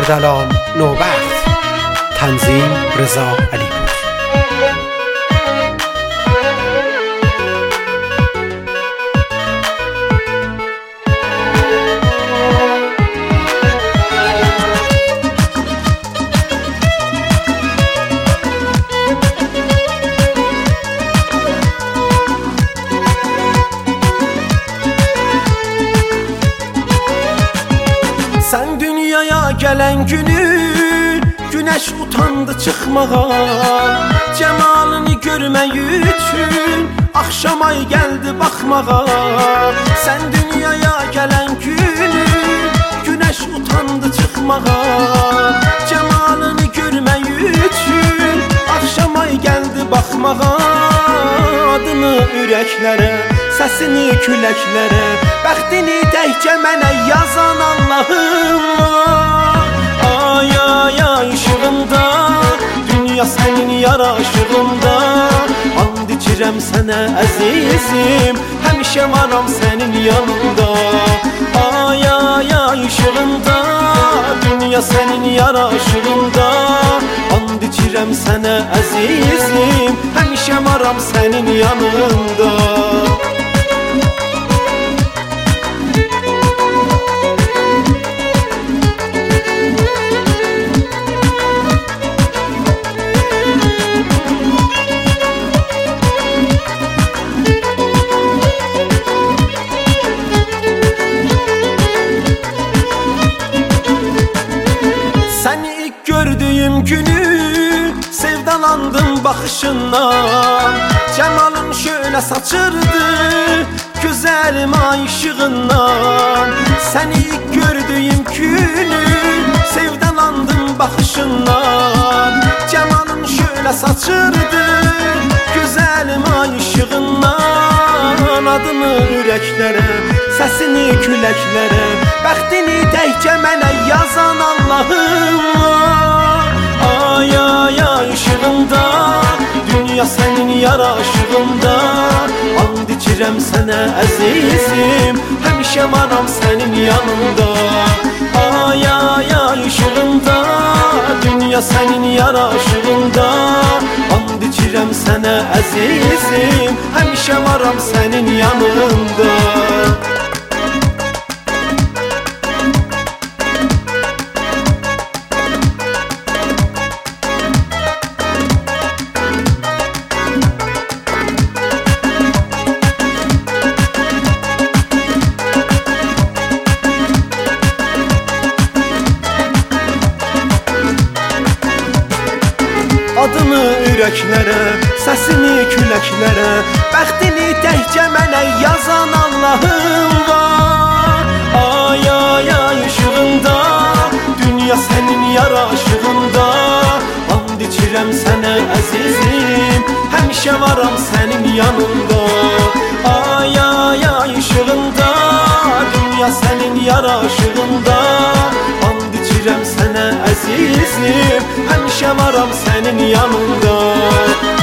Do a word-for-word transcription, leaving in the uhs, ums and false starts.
اردلان نوبخت. تنظیم رضا علیپور. Sen dünyaya gelen günü güneş utandı çıkmağa, cemalını görmək üçün akşam ay geldi bakmağa. Sen dünyaya gelen günü güneş utandı çıkmağa, cemalını görmək üçün akşam ay geldi bakmağa. Adını ürəklərə, səsini küləklərə, bəxtini təkcə mənə yazan Allahım var. Ay ay ay ışığında, dünya sənin yaraşığında, and içirəm sənə əzizim, həmişə varam sənin yanında. Ay ay ay ışığında, dünya sənin yaraşığında, and içirəm sənə əzizim, həmişə varam sənin yanında. Gördüğüm günü sevdalandım bakışından, cemalın şöyle saçırdı güzelim ay ışığından. Seni ilk gördüğüm günü sevdalandım bakışından, cemalın şöyle saçırdı güzelim ay ışığından. Adını ürəklərə, səsini küləklərə, bəxtini təkcə mənə yazan Allahım var. Ay ay ay ışığında, dünya sənin yaraşığında, and içirəm sənə əzizim, həmişə varam sənin yanında. Ay ay ay ışığında, dünya sənin yaraşığında, and içirəm sənə əzizim, həmişə varam sənin yanında. Adını ürəklərə, səsini küləklərə, bəxtini təkcə mənə yazan Allahım var. Ay ay ay ışığında, dünya sənin yaraşığında, and içirəm sənə əzizim, həmişə varam sənin yanında. Ay ay ay ışığında, dünya sənin yaraşığında, and içirəm sənə əzizim, həmişə varam sənin yanında.